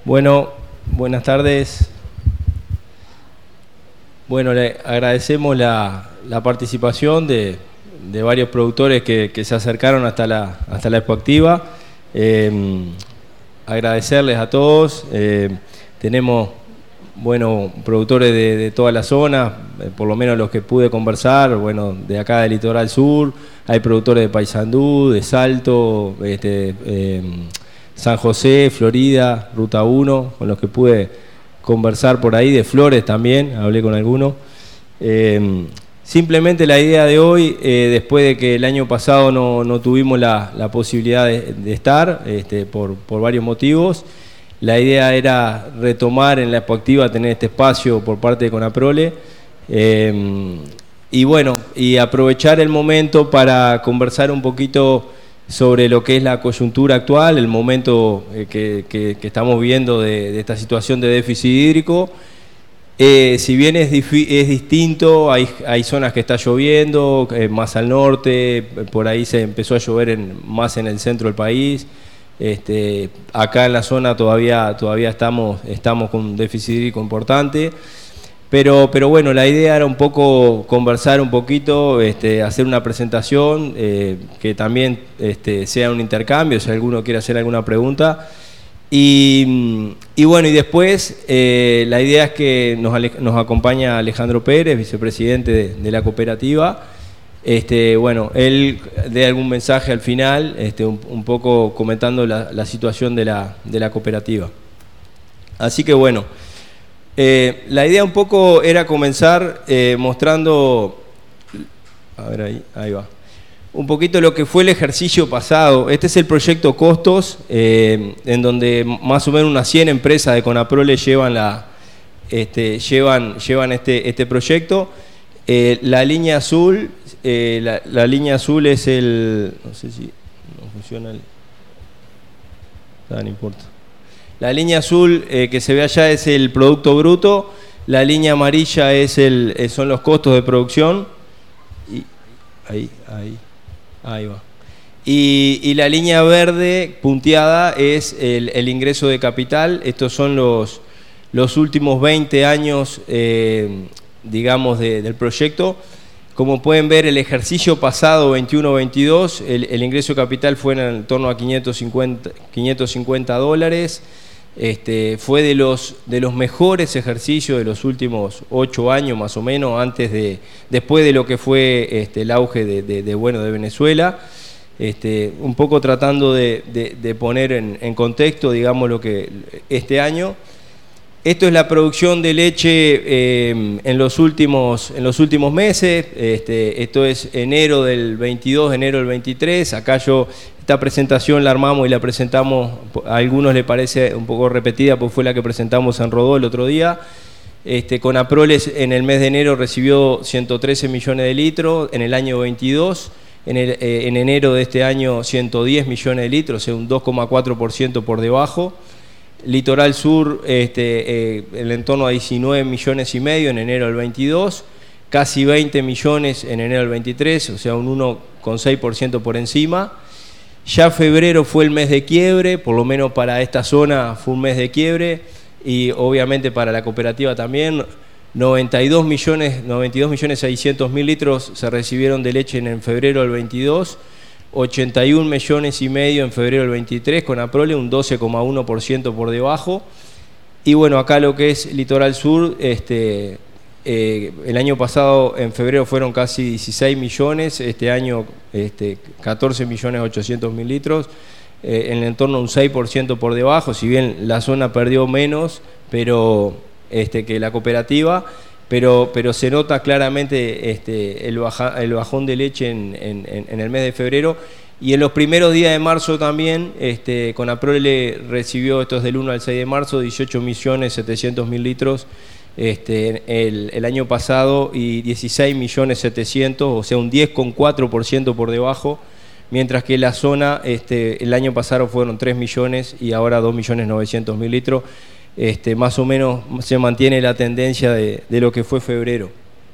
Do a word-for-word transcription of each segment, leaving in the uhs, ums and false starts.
Bueno, buenas tardes. Bueno, le agradecemos la, la participación de, de varios productores que, que se acercaron hasta la, hasta la Expoactiva. Eh, agradecerles a todos. Eh, tenemos, bueno, productores de, de toda la zona, eh, por lo menos los que pude conversar, bueno, de acá del Litoral Sur. Hay productores de Paysandú, de Salto, este, eh, San José, Florida, Ruta uno, con los que pude conversar por ahí, de Flores también, hablé con algunos. Eh, simplemente la idea de hoy, eh, después de que el año pasado no, no tuvimos la, la posibilidad de, de estar, este, por, por varios motivos, la idea era retomar en la Expoactiva, tener este espacio por parte de CONAPROLE, eh, y bueno, y aprovechar el momento para conversar un poquito sobre lo que es la coyuntura actual, el momento eh, que, que, que estamos viendo de, de esta situación de déficit hídrico. Eh, si bien es, es distinto, hay, hay zonas que está lloviendo, eh, más al norte, por ahí se empezó a llover en, más en el centro del país. Este, acá en la zona todavía, todavía estamos, estamos con un déficit hídrico importante. Pero, pero bueno, la idea era un poco conversar un poquito, este, hacer una presentación, eh, que también este, sea un intercambio, si alguno quiere hacer alguna pregunta. Y, y bueno, y después eh, la idea es que nos, nos acompaña Alejandro Pérez, vicepresidente de, de la cooperativa. Este, bueno, él dé algún mensaje al final, este, un, un poco comentando la, la situación de la, de la cooperativa. Así que bueno. Eh, la idea un poco era comenzar eh, mostrando, a ver ahí, ahí va, un poquito lo que fue el ejercicio pasado. Este es el proyecto Costos, eh, en donde más o menos unas cien empresas de CONAPROLE llevan, la, este, llevan, llevan este, este proyecto. Eh, la línea azul, eh, la, la línea azul es el, no sé si no funciona el, no, no importa. La línea azul eh, que se ve allá es el producto bruto, la línea amarilla es el, eh, son los costos de producción, y ahí, ahí, ahí va. Y, y la línea verde punteada es el, el ingreso de capital. Estos son los, los últimos veinte años, eh, digamos, de, del proyecto. Como pueden ver, el ejercicio pasado, veintiuno veintidós, el, el ingreso de capital fue en torno a quinientos cincuenta dólares. Este, fue de los, de los mejores ejercicios de los últimos ocho años más o menos, antes de, después de lo que fue este, el auge de, de, de, bueno, de Venezuela. Este, un poco tratando de, de, de poner en, en contexto, digamos, lo que este año. Esto es la producción de leche eh, en, los últimos, en los últimos meses. Este, esto es enero del veintidós, enero del veintitrés. Acá yo, esta presentación la armamos y la presentamos, a algunos les parece un poco repetida, porque fue la que presentamos en Rodó el otro día. Este, CONAPROLE en el mes de enero recibió ciento trece millones de litros, en el año veintidós. En, el, eh, en enero de este año ciento diez millones de litros, o sea, un dos coma cuatro por ciento por debajo. Litoral Sur, este, eh, en entorno a diecinueve millones y medio en enero del veintidós, casi veinte millones en enero del veintitrés, o sea un uno coma seis por ciento por encima. Ya febrero fue el mes de quiebre, por lo menos para esta zona fue un mes de quiebre, y obviamente para la cooperativa también. noventa y dos millones, noventa y dos millones seiscientos mil litros se recibieron de leche en febrero del veintidós, ochenta y un millones y medio en febrero del veintitrés, CONAPROLE un doce coma uno por ciento por debajo. Y bueno, acá lo que es Litoral Sur, este, eh, el año pasado en febrero fueron casi dieciséis millones, este año este, catorce millones ochocientos mil litros, eh, en el entorno un seis por ciento por debajo, si bien la zona perdió menos pero este, que la cooperativa. Pero, pero se nota claramente este, el, baja, el bajón de leche en, en, en el mes de febrero. Y en los primeros días de marzo también, este, CONAPROLE recibió, esto es del uno al seis de marzo, dieciocho millones setecientos mil litros este, el, el año pasado, y dieciséis millones setecientos, o sea un diez coma cuatro por ciento por debajo, mientras que la zona este, el año pasado fueron tres millones y ahora dos millones novecientos mil litros. Este, más o menos se mantiene la tendencia de, de lo que fue febrero.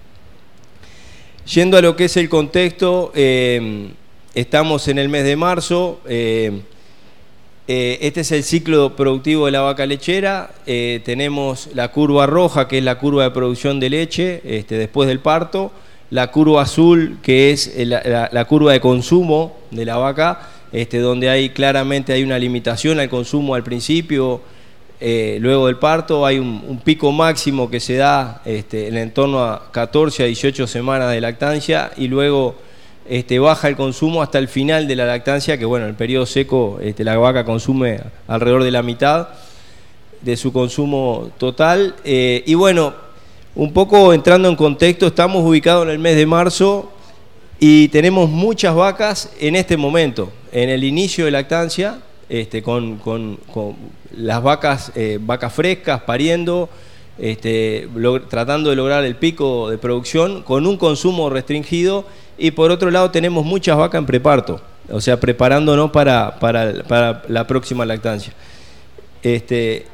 Yendo a lo que es el contexto, eh, estamos en el mes de marzo, eh, Eh, este es el ciclo productivo de la vaca lechera. Eh, tenemos la curva roja, que es la curva de producción de leche este, después del parto. La curva azul, que es la, la, la curva de consumo de la vaca, este, donde hay claramente hay una limitación al consumo al principio, eh, luego del parto. Hay un, un pico máximo que se da este, en torno a catorce a dieciocho semanas de lactancia, y luego este, baja el consumo hasta el final de la lactancia, que bueno, en el periodo seco este, la vaca consume alrededor de la mitad de su consumo total. Eh, y bueno, un poco entrando en contexto, estamos ubicados en el mes de marzo y tenemos muchas vacas en este momento, en el inicio de lactancia, este, con, con, con las vacas, eh, vacas frescas, pariendo, este, lo, tratando de lograr el pico de producción con un consumo restringido, y por otro lado tenemos muchas vacas en preparto, o sea, preparándonos para, para, para la próxima lactancia. Este,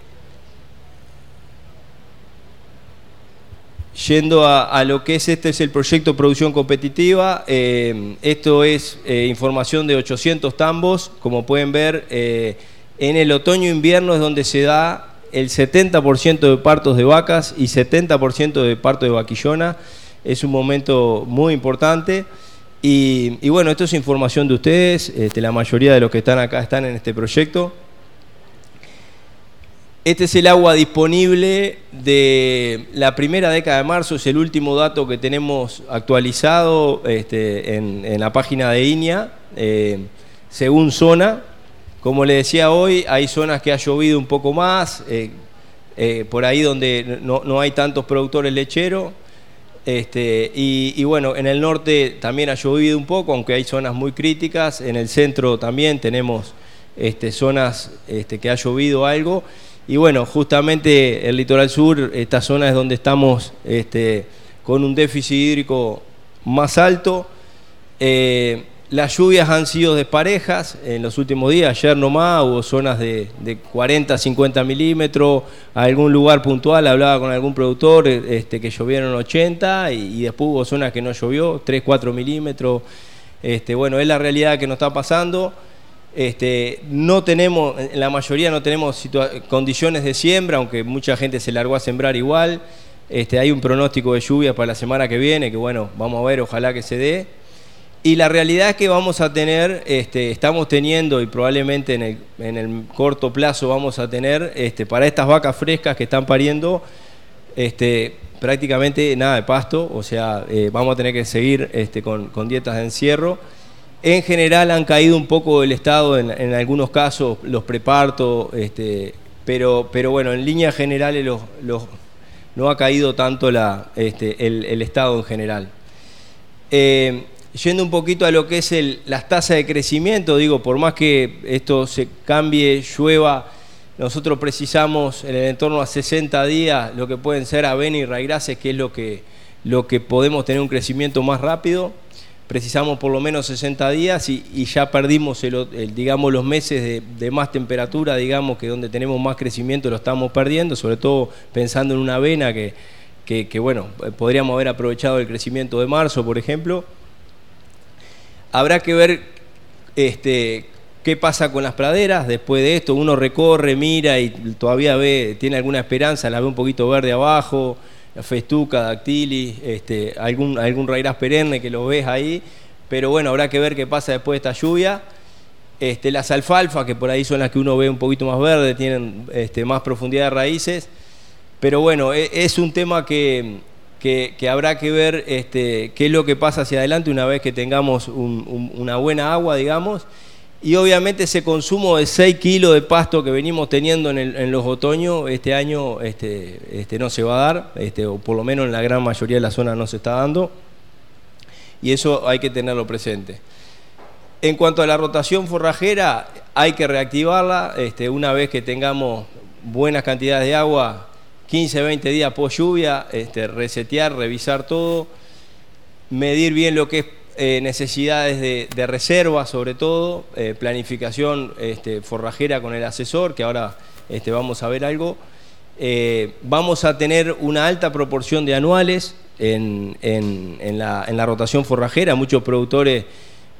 Yendo a, a lo que es este es el proyecto Producción Competitiva, eh, esto es eh, información de ochocientos tambos, como pueden ver, eh, en el otoño-invierno es donde se da el setenta por ciento de partos de vacas y setenta por ciento de partos de vaquillona. Es un momento muy importante y, y bueno, esto es información de ustedes, este, la mayoría de los que están acá están en este proyecto. Este es el agua disponible de la primera década de marzo, es el último dato que tenemos actualizado este, en, en la página de INEA, eh, según zona. Como les decía hoy, hay zonas que ha llovido un poco más, eh, eh, por ahí donde no, no hay tantos productores lecheros, este, y, y bueno, en el norte también ha llovido un poco, aunque hay zonas muy críticas. En el centro también tenemos este, zonas este, que ha llovido algo. Y bueno, justamente el litoral sur, esta zona es donde estamos este, con un déficit hídrico más alto. Eh, las lluvias han sido desparejas en los últimos días. Ayer nomás hubo zonas de, de cuarenta a cincuenta milímetros. A algún lugar puntual hablaba con algún productor este, que llovieron ochenta, y, y después hubo zonas que no llovió, tres, cuatro milímetros. Este, bueno, es la realidad que nos está pasando. Este, no tenemos, en la mayoría no tenemos condiciones de siembra, aunque mucha gente se largó a sembrar igual. Este, hay un pronóstico de lluvia para la semana que viene, que bueno, vamos a ver, ojalá que se dé. Y la realidad es que vamos a tener, este, estamos teniendo, y probablemente en el, en el corto plazo vamos a tener, este, para estas vacas frescas que están pariendo, este, prácticamente nada de pasto, o sea, eh, vamos a tener que seguir este, con, con dietas de encierro. En general han caído un poco el estado en, en algunos casos, los prepartos, este, pero, pero bueno, en líneas generales los, los, no ha caído tanto la, este, el, el estado en general. Eh, yendo un poquito a lo que es el, las tasas de crecimiento, digo, por más que esto se cambie, llueva, nosotros precisamos en el entorno a sesenta días lo que pueden ser avena y raigrases, que es lo que, lo que podemos tener un crecimiento más rápido. Precisamos por lo menos sesenta días y, y ya perdimos el, el, digamos, los meses de, de más temperatura, digamos, que donde tenemos más crecimiento lo estamos perdiendo, sobre todo pensando en una avena que, que, que bueno, podríamos haber aprovechado el crecimiento de marzo, por ejemplo. Habrá que ver este, qué pasa con las praderas después de esto. Uno recorre, mira y todavía ve, tiene alguna esperanza, la ve un poquito verde abajo, festuca, dactilis, este, algún, algún raíraz perenne que lo ves ahí, pero bueno, habrá que ver qué pasa después de esta lluvia. Este, las alfalfas, que por ahí son las que uno ve un poquito más verde, tienen este, más profundidad de raíces, pero bueno, es, es un tema que, que, que habrá que ver este, qué es lo que pasa hacia adelante una vez que tengamos un, un, una buena agua, digamos. Y obviamente ese consumo de seis kilos de pasto que venimos teniendo en, el, en los otoños, este año este, este, no se va a dar, este, o por lo menos en la gran mayoría de la zona no se está dando, y eso hay que tenerlo presente. En cuanto a la rotación forrajera, hay que reactivarla este, una vez que tengamos buenas cantidades de agua, quince, veinte días post lluvia, este, resetear, revisar todo, medir bien lo que es Eh, necesidades de, de reserva, sobre todo, eh, planificación este, forrajera con el asesor, que ahora este, vamos a ver algo. Eh, vamos a tener una alta proporción de anuales en, en, en, la, en la rotación forrajera. Muchos productores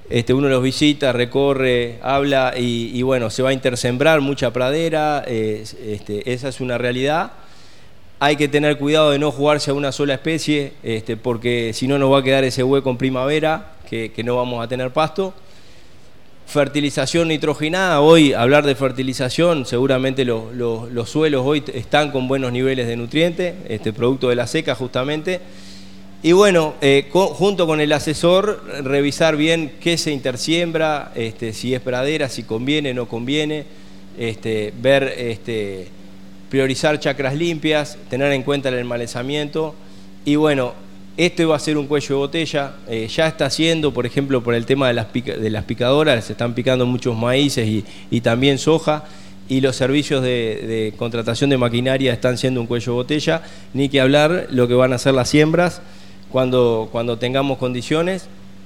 Este, uno los visita, recorre, habla y, y bueno, se va a intersembrar mucha pradera, eh, este, esa es una realidad. Hay que tener cuidado de no jugarse a una sola especie, este, porque si no nos va a quedar ese hueco en primavera, que, que no vamos a tener pasto. Fertilización nitrogenada, hoy hablar de fertilización, seguramente lo, lo, los suelos hoy están con buenos niveles de nutrientes, este, producto de la seca justamente. Y bueno, eh, con, junto con el asesor, revisar bien qué se intersiembra, este, si es pradera, si conviene, no conviene, este, ver, este, priorizar chacras limpias, tener en cuenta el enmalezamiento. Y bueno, esto va a ser un cuello de botella, eh, ya está haciendo, por ejemplo, por el tema de las, pica, de las picadoras, se están picando muchos maíces y, y también soja, y los servicios de, de contratación de maquinaria están siendo un cuello de botella, ni que hablar lo que van a ser las siembras, Cuando, cuando tengamos condiciones.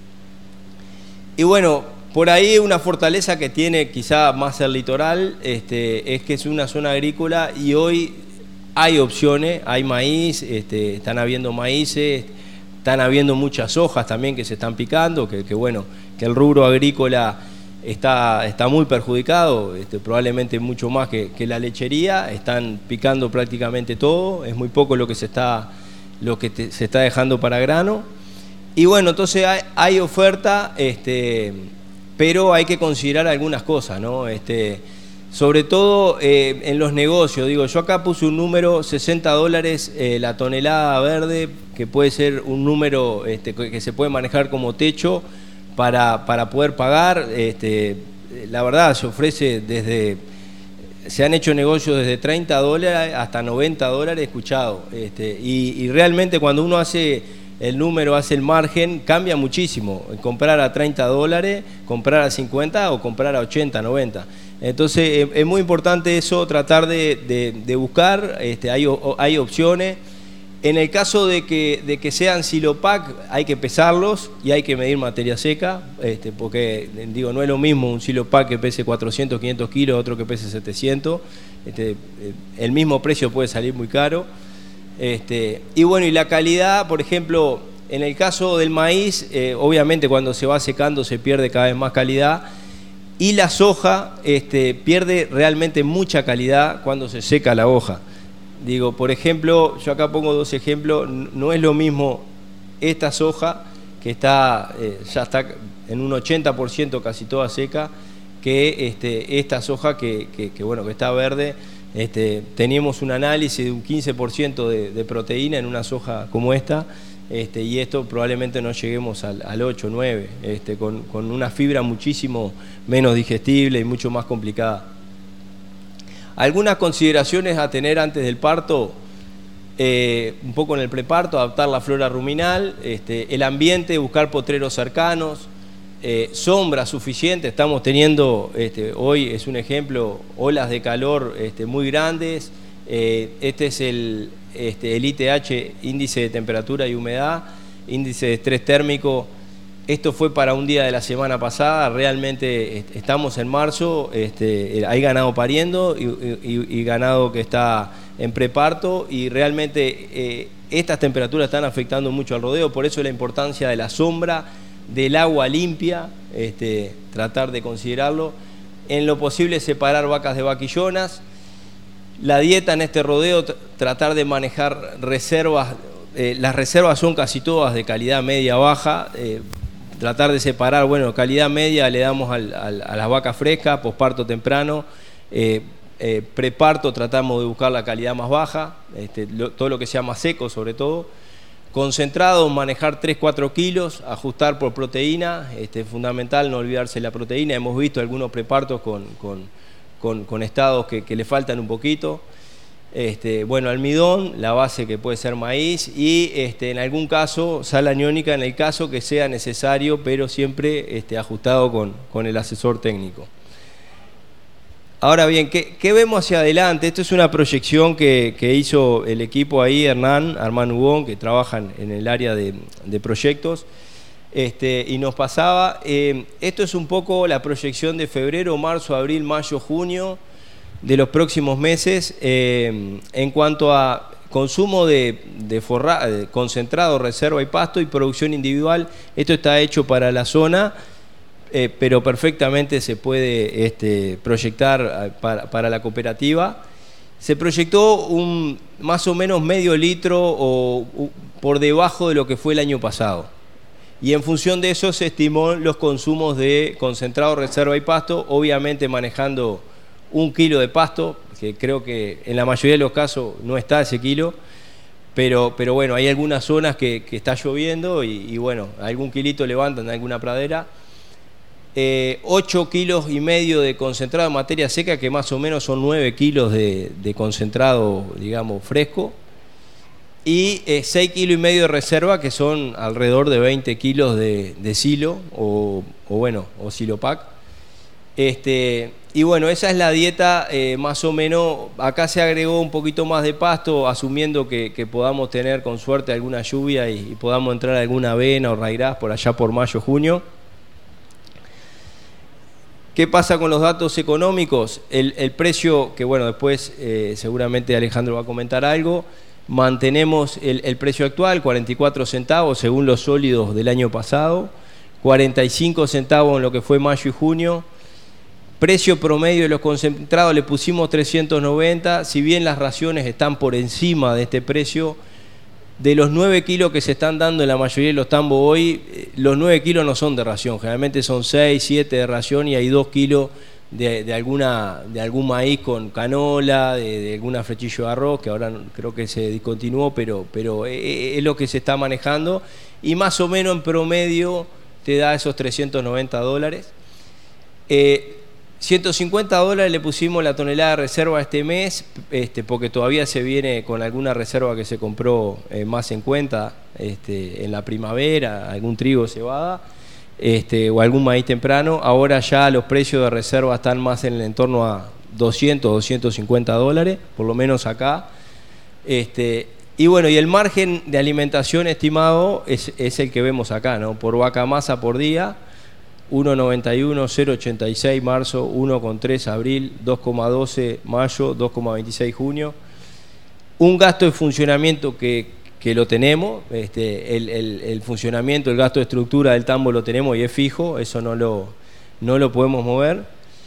Y bueno, por ahí una fortaleza que tiene quizá más el litoral, este, es que es una zona agrícola y hoy hay opciones, hay maíz, este, están habiendo maíces, están habiendo muchas hojas también que se están picando, que, que bueno, que el rubro agrícola está, está muy perjudicado, este, probablemente mucho más que, que la lechería, están picando prácticamente todo, es muy poco lo que se está... lo que te, se está dejando para grano. Y bueno, entonces hay, hay oferta, este, pero hay que considerar algunas cosas, ¿no? Este, sobre todo eh, en los negocios, digo, yo acá puse un número, sesenta dólares eh, la tonelada verde, que puede ser un número este, que, que se puede manejar como techo para, para poder pagar. Este, la verdad, se ofrece desde... Se han hecho negocios desde treinta dólares hasta noventa dólares, escuchado. Este, y, y realmente cuando uno hace el número, hace el margen, cambia muchísimo. Comprar a treinta dólares, comprar a cincuenta o comprar a ochenta, noventa. Entonces es, es muy importante eso, tratar de, de, de buscar, este, hay, hay opciones. En el caso de que, de que sean silopac, hay que pesarlos y hay que medir materia seca, este, porque digo, no es lo mismo un silopac que pese cuatrocientos, quinientos kilos, otro que pese setecientos, este, el mismo precio puede salir muy caro. Este, y bueno, y la calidad, por ejemplo, en el caso del maíz, eh, obviamente cuando se va secando se pierde cada vez más calidad, y la soja este, pierde realmente mucha calidad cuando se seca la hoja. Digo, por ejemplo, yo acá pongo dos ejemplos, no es lo mismo esta soja, que está, eh, ya está en un ochenta por ciento casi toda seca, que este, esta soja que, que, que, bueno, que está verde. Este, teníamos un análisis de un quince por ciento de, de proteína en una soja como esta, este, y esto probablemente no lleguemos al, al ocho, nueve, este, con, con una fibra muchísimo menos digestible y mucho más complicada. Algunas consideraciones a tener antes del parto, eh, un poco en el preparto, adaptar la flora ruminal, este, el ambiente, buscar potreros cercanos, eh, sombra suficiente. Estamos teniendo, este, hoy es un ejemplo, olas de calor este, muy grandes. Eh, este es el, este, el I T H, índice de temperatura y humedad, índice de estrés térmico. Esto fue para un día de la semana pasada, realmente estamos en marzo, este, hay ganado pariendo y, y, y ganado que está en preparto, y realmente eh, estas temperaturas están afectando mucho al rodeo, por eso la importancia de la sombra, del agua limpia, este, tratar de considerarlo. En lo posible separar vacas de vaquillonas. La dieta en este rodeo, tratar de manejar reservas, eh, las reservas son casi todas de calidad media-baja, eh, tratar de separar, bueno, calidad media le damos al, al, a las vacas frescas, posparto temprano, eh, eh, preparto tratamos de buscar la calidad más baja, este, lo, todo lo que sea más seco sobre todo. Concentrado, manejar tres, cuatro kilos, ajustar por proteína, este, fundamental no olvidarse de la proteína. Hemos visto algunos prepartos con, con, con, con estados que, que le faltan un poquito. Este, bueno, almidón, la base que puede ser maíz, y este, en algún caso sal aniónica en el caso que sea necesario, pero siempre este, ajustado con, con el asesor técnico. Ahora bien, ¿qué, qué vemos hacia adelante? Esto es una proyección que, que hizo el equipo ahí, Hernán, Armán Hubón, que trabajan en el área de, de proyectos, este, y nos pasaba, eh, esto es un poco la proyección de febrero, marzo, abril, mayo, junio, de los próximos meses, eh, en cuanto a consumo de, de, forra, de concentrado, reserva y pasto y producción individual. Esto está hecho para la zona, eh, pero perfectamente se puede este, proyectar para, para la cooperativa. Se proyectó un, más o menos medio litro o, o por debajo de lo que fue el año pasado. Y en función de eso se estimó los consumos de concentrado, reserva y pasto, obviamente manejando un kilo de pasto, que creo que en la mayoría de los casos no está ese kilo, pero, pero bueno, hay algunas zonas que, que está lloviendo y, y bueno, algún kilito levantan en alguna pradera. Eh, ocho kilos y medio de concentrado de materia seca, que más o menos son nueve kilos de, de concentrado, digamos, fresco. Y eh, seis kilos y medio de reserva, que son alrededor de veinte kilos de, de silo, o, o bueno, o silopac. Este, y bueno, esa es la dieta eh, más o menos. Acá se agregó un poquito más de pasto, asumiendo que, que podamos tener con suerte alguna lluvia y, y podamos entrar alguna avena o raigras por allá por mayo, junio. ¿Qué pasa con los datos económicos? El, el precio, que bueno, después eh, seguramente Alejandro va a comentar algo. Mantenemos el, el precio actual, cuarenta y cuatro centavos según los sólidos del año pasado, cuarenta y cinco centavos en lo que fue mayo y junio. Precio promedio de los concentrados le pusimos trescientos noventa, si bien las raciones están por encima de este precio. De los nueve kilos que se están dando en la mayoría de los tambos hoy, los nueve kilos no son de ración, generalmente son seis, siete de ración y hay dos kilos de, de, alguna, de algún maíz con canola, de, de alguna flechillo de arroz, que ahora creo que se discontinuó, pero, pero es lo que se está manejando y más o menos en promedio te da esos trescientos noventa dólares. Eh, ciento cincuenta dólares le pusimos la tonelada de reserva este mes, este, porque todavía se viene con alguna reserva que se compró eh, más en cuenta este, en la primavera, algún trigo, cebada, este, o algún maíz temprano. Ahora ya los precios de reserva están más en el entorno a doscientos, doscientos cincuenta dólares, por lo menos acá. Este, y bueno, y el margen de alimentación estimado es, es el que vemos acá, ¿no? Por vaca masa por día, uno coma noventa y uno, cero coma ochenta y seis marzo, uno coma tres abril, dos coma doce mayo, dos coma veintiséis junio. Un gasto de funcionamiento que, que lo tenemos, este, el, el, el funcionamiento, el gasto de estructura del tambo lo tenemos y es fijo, eso no lo, no lo podemos mover.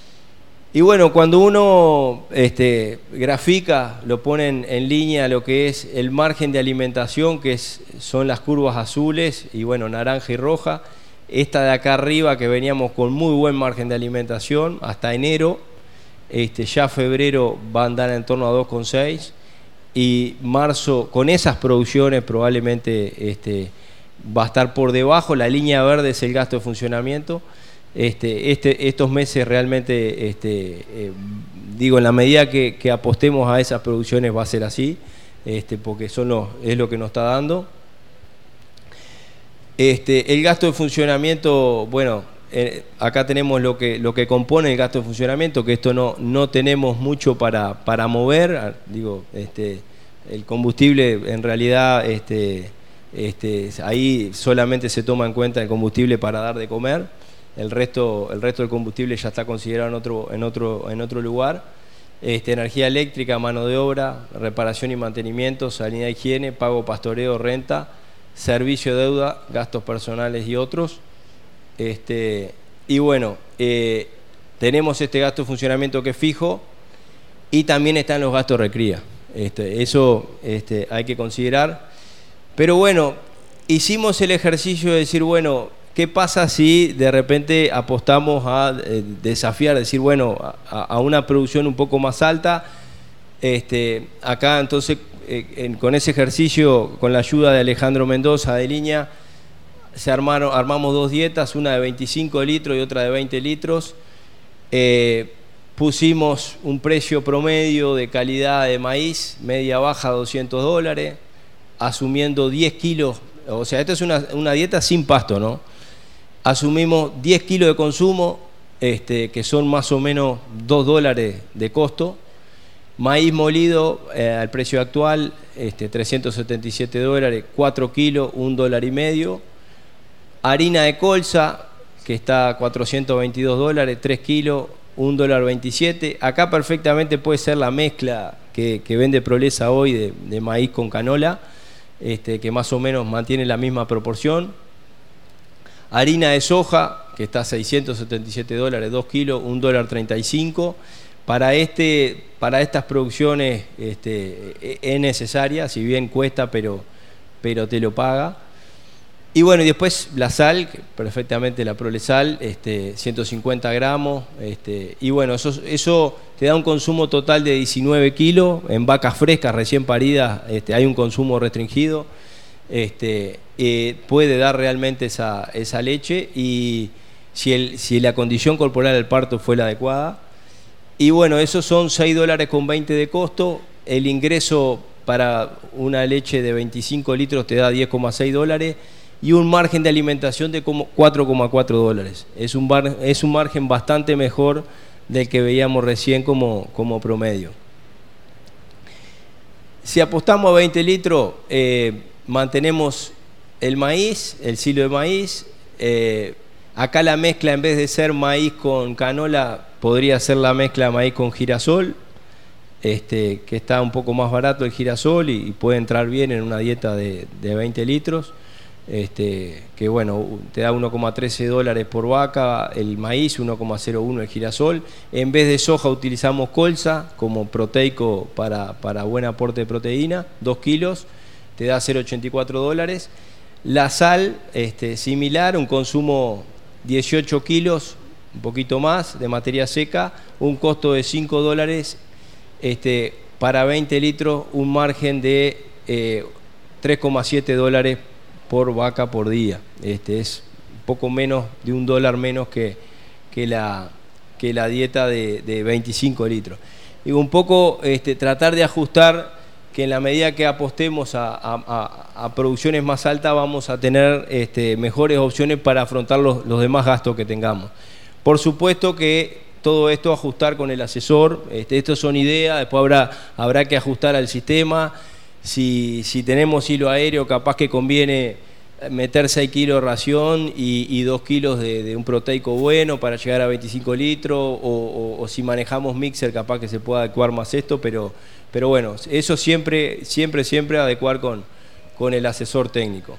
Y bueno, cuando uno este, grafica, lo pone en, en línea lo que es el margen de alimentación, que es, son las curvas azules y bueno, naranja y roja. Esta de acá arriba, que veníamos con muy buen margen de alimentación hasta enero, este, ya febrero va a andar en torno a dos coma seis y marzo con esas producciones probablemente este, va a estar por debajo. La línea verde es el gasto de funcionamiento. Este, este, estos meses realmente, este, eh, digo, en la medida que, que apostemos a esas producciones va a ser así, este, porque son los, es lo que nos está dando. Este, el gasto de funcionamiento, bueno, eh, acá tenemos lo que, lo que compone el gasto de funcionamiento, que esto no, no tenemos mucho para, para mover. Digo, este, el combustible en realidad, este, este, ahí solamente se toma en cuenta el combustible para dar de comer. El resto, el resto del combustible ya está considerado en otro, en otro, en otro lugar. Este, energía eléctrica, mano de obra, reparación y mantenimiento, sanidad e higiene, pago pastoreo, renta, servicio de deuda, gastos personales y otros. Este, y bueno, eh, tenemos este gasto de funcionamiento que es fijo y también están los gastos de recría. Este, eso este, hay que considerar. Pero bueno, hicimos el ejercicio de decir, bueno, ¿qué pasa si de repente apostamos a eh, desafiar, decir, bueno, a, a una producción un poco más alta? Este, acá entonces, eh, en, con ese ejercicio, con la ayuda de Alejandro Mendoza de Liña, se armaron, armamos dos dietas, una de veinticinco litros y otra de veinte litros. Eh, pusimos un precio promedio de calidad de maíz, media baja doscientos dólares, asumiendo diez kilos, o sea, esta es una, una dieta sin pasto, ¿no? Asumimos diez kilos de consumo, este, que son más o menos dos dólares de costo. Maíz molido eh, al precio actual, este, trescientos setenta y siete dólares, cuatro kilos, un dólar y medio. Harina de colza, que está a cuatrocientos veintidós dólares, tres kilos, un dólar veintisiete. Acá perfectamente puede ser la mezcla que, que vende Prolesa hoy de, de maíz con canola, este, que más o menos mantiene la misma proporción. Harina de soja, que está a seiscientos setenta y siete dólares, dos kilos, un dólar treinta y cinco. Para, este, para estas producciones este, es necesaria, si bien cuesta, pero, pero te lo paga. Y bueno, y después la sal, perfectamente la Prolesal, este, ciento cincuenta gramos. Este, y bueno, eso, eso te da un consumo total de diecinueve kilos. En vacas frescas, recién paridas, este, hay un consumo restringido. Este, eh, puede dar realmente esa, esa leche, y si, el, si la condición corporal del parto fue la adecuada. Y bueno, esos son seis dólares con veinte de costo. El ingreso para una leche de veinticinco litros te da diez coma seis dólares y un margen de alimentación de cuatro coma cuatro dólares. Es un, bar, es un margen bastante mejor del que veíamos recién como, como promedio. Si apostamos a veinte litros, eh, mantenemos el maíz, el silo de maíz. Eh, acá la mezcla, en vez de ser maíz con canola, podría ser la mezcla de maíz con girasol, este, que está un poco más barato el girasol y, y puede entrar bien en una dieta de, de veinte litros. Este, que bueno, te da uno coma trece dólares por vaca el maíz, uno coma cero uno el girasol. En vez de soja utilizamos colza como proteico para, para buen aporte de proteína, dos kilos, te da cero coma ochenta y cuatro dólares. La sal, este, similar, un consumo dieciocho kilos, un poquito más de materia seca, un costo de cinco dólares, este, para veinte litros, un margen de eh, tres coma siete dólares por vaca por día. Este, es un poco menos de un dólar menos que, que, la, que la dieta de, de veinticinco litros. Y un poco este, tratar de ajustar que en la medida que apostemos a, a, a producciones más altas vamos a tener este, mejores opciones para afrontar los, los demás gastos que tengamos. Por supuesto que todo esto ajustar con el asesor, este, estos son ideas, después habrá, habrá que ajustar al sistema. Si, si tenemos hilo aéreo, capaz que conviene meter seis kilos de ración y, y dos kilos de, de un proteico bueno para llegar a veinticinco litros, o, o, o si manejamos mixer, capaz que se pueda adecuar más esto, pero, pero bueno, eso siempre, siempre, siempre adecuar con, con el asesor técnico.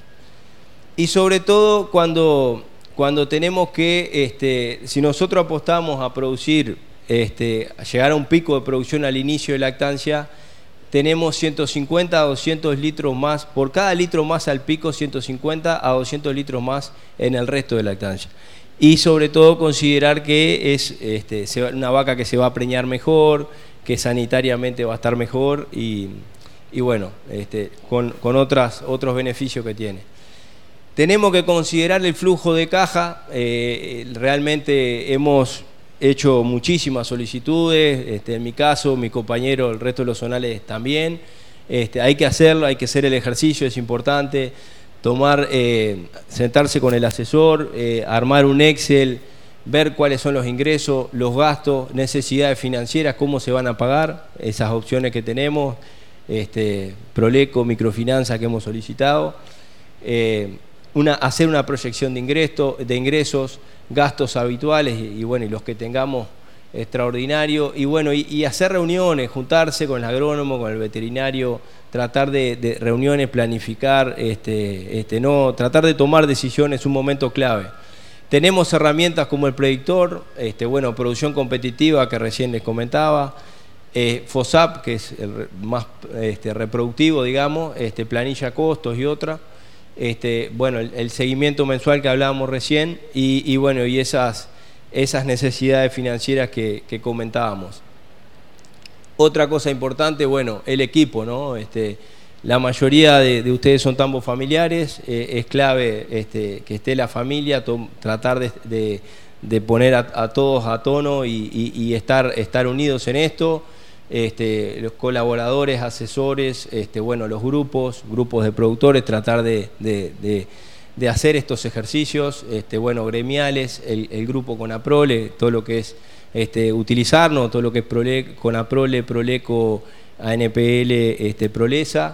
Y sobre todo cuando, cuando tenemos que, este, si nosotros apostamos a producir, este, a llegar a un pico de producción al inicio de lactancia, tenemos ciento cincuenta a doscientos litros más, por cada litro más al pico, ciento cincuenta a doscientos litros más en el resto de lactancia. Y sobre todo considerar que es este, una vaca que se va a preñar mejor, que sanitariamente va a estar mejor y, y bueno, este, con, con otras, otros beneficios que tiene. Tenemos que considerar el flujo de caja. Eh, realmente hemos hecho muchísimas solicitudes, este, en mi caso, mi compañero, el resto de los zonales también. Este, hay que hacerlo, hay que hacer el ejercicio, es importante, tomar, eh, sentarse con el asesor, eh, armar un Excel, ver cuáles son los ingresos, los gastos, necesidades financieras, cómo se van a pagar, esas opciones que tenemos, este, Proleco, microfinanza que hemos solicitado, eh, una, hacer una proyección de, ingreso, de ingresos, gastos habituales y, y bueno, y los que tengamos extraordinario, y bueno, y, y hacer reuniones, juntarse con el agrónomo, con el veterinario, tratar de, de reuniones, planificar, este, este, no, tratar de tomar decisiones, un momento clave. Tenemos herramientas como el predictor, este, bueno, producción competitiva que recién les comentaba, eh, FOSAP, que es el más este, reproductivo, digamos, este, planilla costos y otra. Este, bueno, el, el seguimiento mensual que hablábamos recién y, y bueno, y esas, esas necesidades financieras que, que comentábamos. Otra cosa importante, bueno, el equipo, ¿no? Este, la mayoría de, de ustedes son tambos familiares, eh, es clave este, que esté la familia, tratar de, de, de poner a, a todos a tono y, y, y estar, estar unidos en esto. Este, los colaboradores, asesores, este, bueno, los grupos, grupos de productores, tratar de, de, de, de hacer estos ejercicios, este, bueno, gremiales, el, el grupo Conaprole, todo lo que es este, utilizarnos, todo lo que es Prole, Conaprole, Proleco, A N P L, este, Prolesa,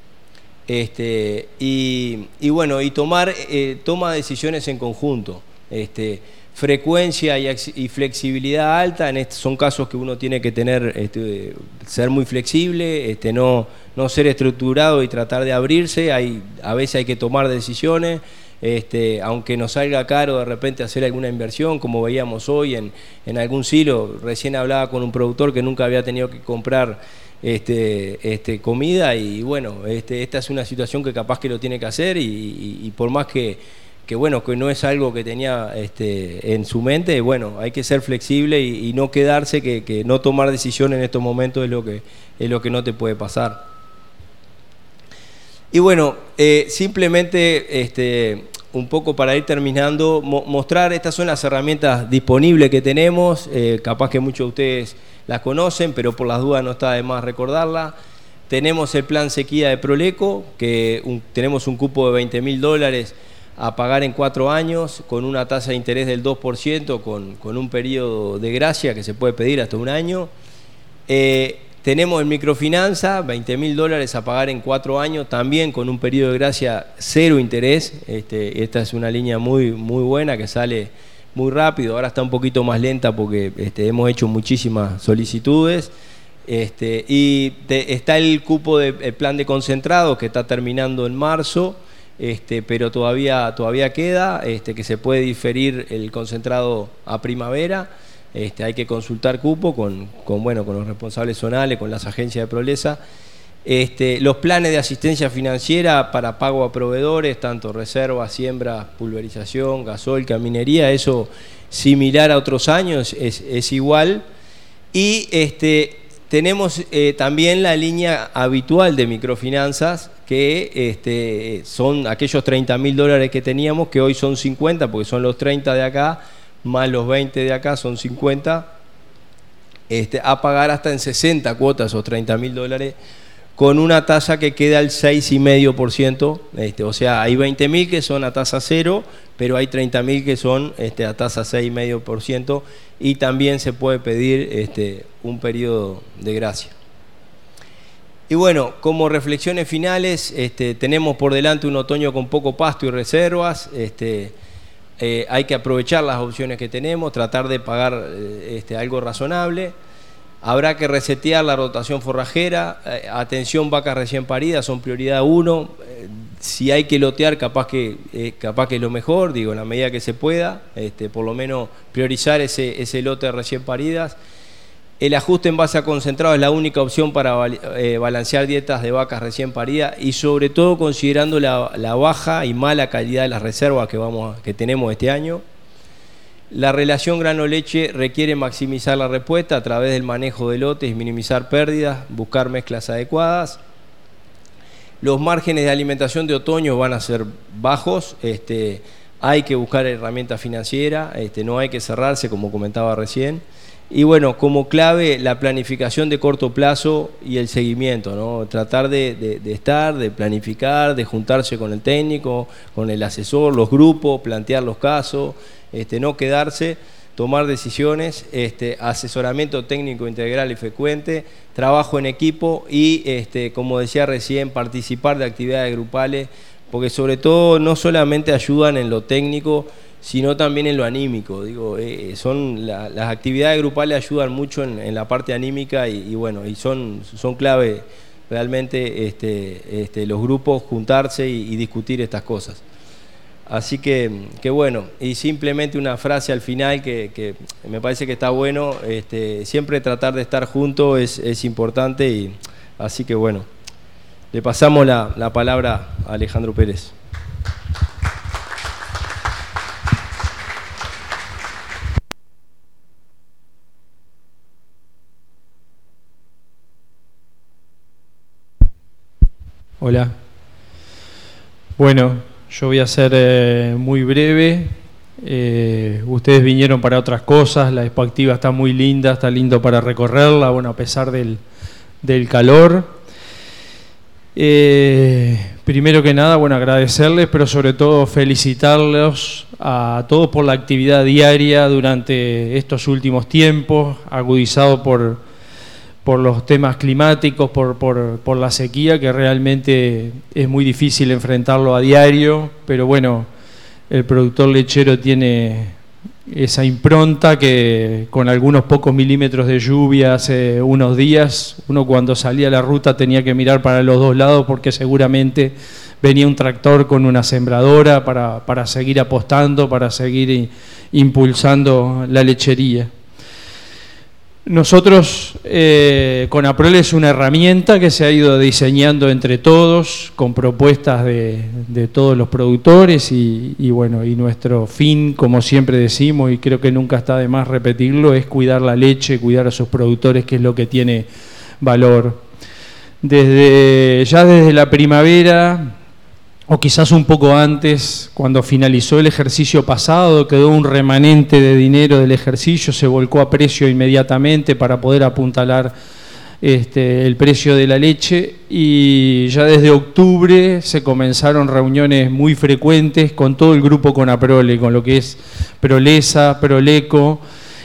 este, y, y bueno, y tomar eh, toma decisiones en conjunto. Este, frecuencia y, y flexibilidad alta, en este, son casos que uno tiene que tener, este, ser muy flexible, este, no, no ser estructurado y tratar de abrirse. Hay, a veces hay que tomar decisiones, este, aunque nos salga caro de repente hacer alguna inversión, como veíamos hoy en, en algún silo. Recién hablaba con un productor que nunca había tenido que comprar este, este, comida, y bueno, este, esta es una situación que capaz que lo tiene que hacer, y, y, y por más que, que bueno, que no es algo que tenía este, en su mente, bueno, hay que ser flexible y, y no quedarse, que, que no tomar decisiones en estos momentos es lo que, es lo que no te puede pasar. Y bueno, eh, simplemente este, un poco para ir terminando, mo mostrar, estas son las herramientas disponibles que tenemos, eh, capaz que muchos de ustedes las conocen, pero por las dudas no está de más recordarla. Tenemos el plan sequía de Proleco, que un, tenemos un cupo de veinte mil dólares a pagar en cuatro años, con una tasa de interés del dos por ciento, con, con un periodo de gracia que se puede pedir hasta un año. Eh, tenemos el microfinanza, veinte mil dólares a pagar en cuatro años, también con un periodo de gracia cero interés. Este, esta es una línea muy, muy buena que sale muy rápido. Ahora está un poquito más lenta porque este, hemos hecho muchísimas solicitudes. Este, y te, está el cupo del de, plan de concentrado que está terminando en marzo. Este, pero todavía, todavía queda, este, que se puede diferir el concentrado a primavera. Este, hay que consultar cupo con, con, bueno, con los responsables zonales, con las agencias de Prolesa. Este, los planes de asistencia financiera para pago a proveedores, tanto reserva, siembra, pulverización, gasoil, caminería, eso similar a otros años, es, es igual. Y este, tenemos eh, también la línea habitual de microfinanzas, que este, son aquellos treinta mil dólares que teníamos, que hoy son cincuenta, porque son los treinta de acá, más los veinte de acá, son cincuenta, este, a pagar hasta en sesenta cuotas o treinta mil dólares, con una tasa que queda al seis coma cinco por ciento. Este, o sea, hay veinte mil que son a tasa cero, pero hay treinta mil que son este, a tasa seis coma cinco por ciento, y también se puede pedir este, un periodo de gracia. Y bueno, como reflexiones finales, este, tenemos por delante un otoño con poco pasto y reservas. Este, eh, hay que aprovechar las opciones que tenemos, tratar de pagar eh, este, algo razonable. Habrá que resetear la rotación forrajera. Eh, atención, vacas recién paridas, son prioridad uno. Eh, si hay que lotear, capaz que, eh, capaz que es lo mejor, digo, en la medida que se pueda, este, por lo menos priorizar ese, ese lote de recién paridas. El ajuste en base a concentrado es la única opción para eh, balancear dietas de vacas recién paridas, y sobre todo considerando la, la baja y mala calidad de las reservas que, vamos, que tenemos este año. La relación grano-leche requiere maximizar la respuesta a través del manejo de lotes y minimizar pérdidas, buscar mezclas adecuadas. Los márgenes de alimentación de otoño van a ser bajos, este, hay que buscar herramientas financieras, este, no hay que cerrarse, como comentaba recién. Y bueno, como clave, la planificación de corto plazo y el seguimiento, ¿no? Tratar de, de, de estar, de planificar, de juntarse con el técnico, con el asesor, los grupos, plantear los casos, este, no quedarse, tomar decisiones, este, asesoramiento técnico integral y frecuente, trabajo en equipo y, este, como decía recién, participar de actividades grupales, porque sobre todo no solamente ayudan en lo técnico, sino también en lo anímico. Digo, eh, son la, las actividades grupales ayudan mucho en, en la parte anímica y, y bueno, y son, son clave realmente este, este, los grupos juntarse y, y discutir estas cosas. Así que, que bueno, y simplemente una frase al final que, que me parece que está bueno, este, siempre tratar de estar juntos es, es importante, y así que bueno, le pasamos la, la palabra a Alejandro Pérez. Hola. Bueno, yo voy a ser eh, muy breve. Eh, ustedes vinieron para otras cosas, la Expo Activa está muy linda, está lindo para recorrerla, bueno, a pesar del, del calor. Eh, primero que nada, bueno, agradecerles, pero sobre todo felicitarlos a todos por la actividad diaria durante estos últimos tiempos, agudizado por... por los temas climáticos, por, por, por la sequía, que realmente es muy difícil enfrentarlo a diario, pero bueno, el productor lechero tiene esa impronta que con algunos pocos milímetros de lluvia hace unos días, uno cuando salía a la ruta tenía que mirar para los dos lados porque seguramente venía un tractor con una sembradora para, para seguir apostando, para seguir impulsando la lechería. Nosotros, eh, Conaprole es una herramienta que se ha ido diseñando entre todos, con propuestas de, de todos los productores y, y bueno, y nuestro fin, como siempre decimos, y creo que nunca está de más repetirlo, es cuidar la leche, cuidar a sus productores, que es lo que tiene valor. Desde, ya desde la primavera, o quizás un poco antes, cuando finalizó el ejercicio pasado, quedó un remanente de dinero del ejercicio, se volcó a precio inmediatamente para poder apuntalar este, el precio de la leche, y ya desde octubre se comenzaron reuniones muy frecuentes con todo el grupo Conaprole, con lo que es Prolesa, Proleco,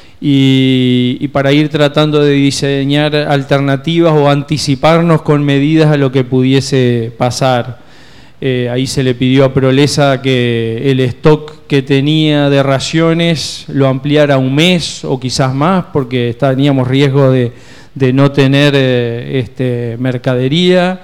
y, y para ir tratando de diseñar alternativas o anticiparnos con medidas a lo que pudiese pasar. Eh, ahí se le pidió a Prolesa que el stock que tenía de raciones lo ampliara un mes o quizás más, porque teníamos riesgo de, de no tener eh, este, mercadería.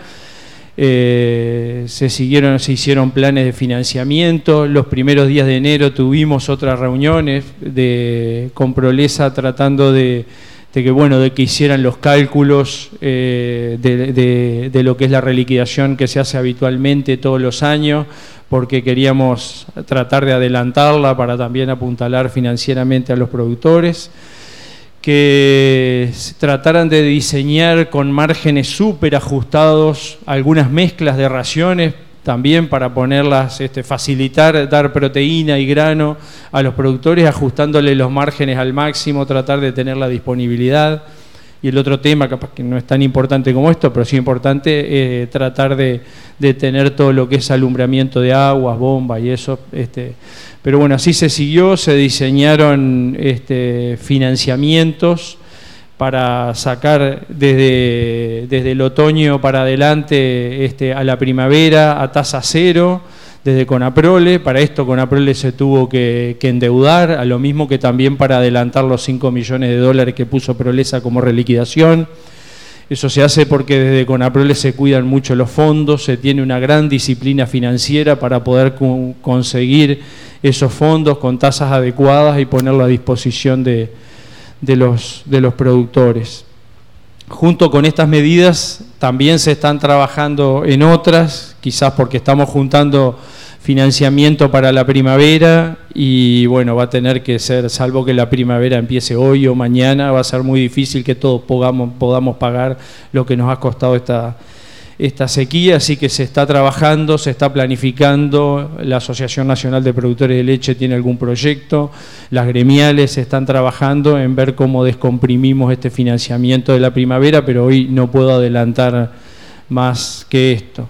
Eh, se, siguieron, se hicieron planes de financiamiento. Los primeros días de enero tuvimos otras reuniones de, con Prolesa tratando de de que bueno, de que hicieran los cálculos eh, de, de, de lo que es la reliquidación que se hace habitualmente todos los años, porque queríamos tratar de adelantarla para también apuntalar financieramente a los productores, que trataran de diseñar con márgenes súper ajustados algunas mezclas de raciones, también para ponerlas, este, facilitar, dar proteína y grano a los productores, ajustándole los márgenes al máximo, tratar de tener la disponibilidad. Y el otro tema, capaz que no es tan importante como esto, pero sí importante, eh, tratar de, de tener todo lo que es alumbramiento de aguas, bombas y eso. Este, pero bueno, así se siguió, se diseñaron este, financiamientos para sacar desde, desde el otoño para adelante este, a la primavera a tasa cero, desde Conaprole. Para esto Conaprole se tuvo que, que endeudar, a lo mismo que también para adelantar los cinco millones de dólares que puso Prolesa como reliquidación. Eso se hace porque desde Conaprole se cuidan mucho los fondos, se tiene una gran disciplina financiera para poder conseguir esos fondos con tasas adecuadas y ponerlo a disposición de De los, de los productores. Junto con estas medidas también se están trabajando en otras, quizás porque estamos juntando financiamiento para la primavera y bueno, va a tener que ser, salvo que la primavera empiece hoy o mañana, va a ser muy difícil que todos podamos, podamos pagar lo que nos ha costado esta, esta sequía, así que se está trabajando, se está planificando. La Asociación Nacional de Productores de Leche tiene algún proyecto, las gremiales están trabajando en ver cómo descomprimimos este financiamiento de la primavera, pero hoy no puedo adelantar más que esto.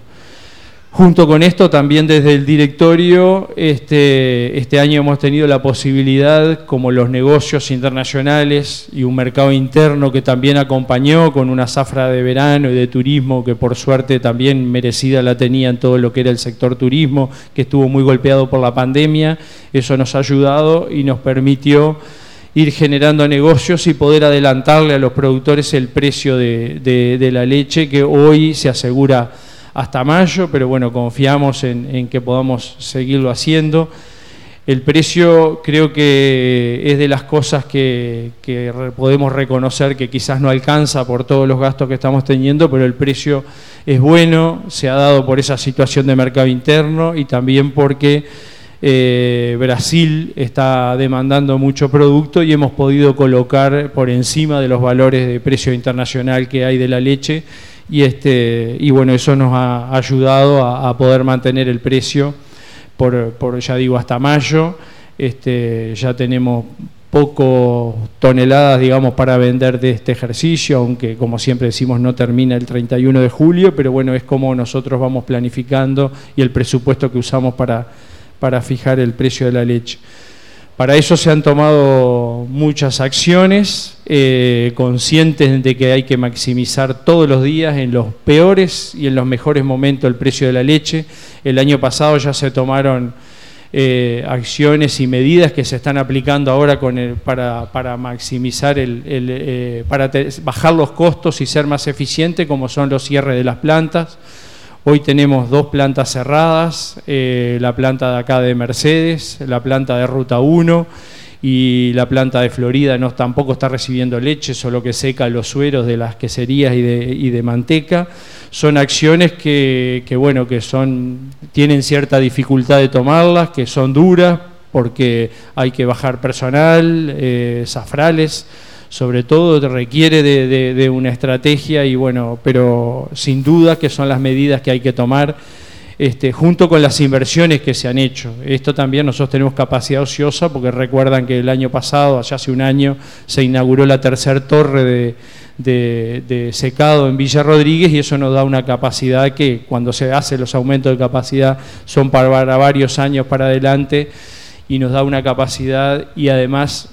Junto con esto, también desde el directorio, este, este año hemos tenido la posibilidad, como los negocios internacionales y un mercado interno que también acompañó con una zafra de verano y de turismo que por suerte también merecida la tenía en todo lo que era el sector turismo, que estuvo muy golpeado por la pandemia. Eso nos ha ayudado y nos permitió ir generando negocios y poder adelantarle a los productores el precio de, de, de la leche, que hoy se asegura hasta mayo, pero bueno, confiamos en, en que podamos seguirlo haciendo. El precio creo que es de las cosas que, que podemos reconocer que quizás no alcanza por todos los gastos que estamos teniendo, pero el precio es bueno, se ha dado por esa situación de mercado interno y también porque eh, Brasil está demandando mucho producto y hemos podido colocar por encima de los valores de precio internacional que hay de la leche. Y, este, y bueno, eso nos ha ayudado a, a poder mantener el precio por, por, ya digo, hasta mayo. Este, ya tenemos pocas toneladas, digamos, para vender de este ejercicio, aunque como siempre decimos no termina el treinta y uno de julio, pero bueno, es como nosotros vamos planificando y el presupuesto que usamos para, para fijar el precio de la leche. Para eso se han tomado muchas acciones, eh, conscientes de que hay que maximizar todos los días en los peores y en los mejores momentos el precio de la leche. El año pasado ya se tomaron eh, acciones y medidas que se están aplicando ahora con el, para, para maximizar, el, el, eh, para te, bajar los costos y ser más eficiente, como son los cierres de las plantas. Hoy tenemos dos plantas cerradas, eh, la planta de acá de Mercedes, la planta de Ruta uno, y la planta de Florida no, tampoco está recibiendo leche, solo que seca los sueros de las queserías y de, y de manteca. Son acciones que, que, bueno, que son, tienen cierta dificultad de tomarlas, que son duras, porque hay que bajar personal, eh, zafrales, sobre todo requiere de, de, de una estrategia, y bueno, pero sin duda que son las medidas que hay que tomar, Este, junto con las inversiones que se han hecho. Esto también nosotros tenemos capacidad ociosa, porque recuerdan que el año pasado, allá hace un año, se inauguró la tercera torre de, de, de secado en Villa Rodríguez, y eso nos da una capacidad que cuando se hacen los aumentos de capacidad son para, para varios años para adelante, y nos da una capacidad, y además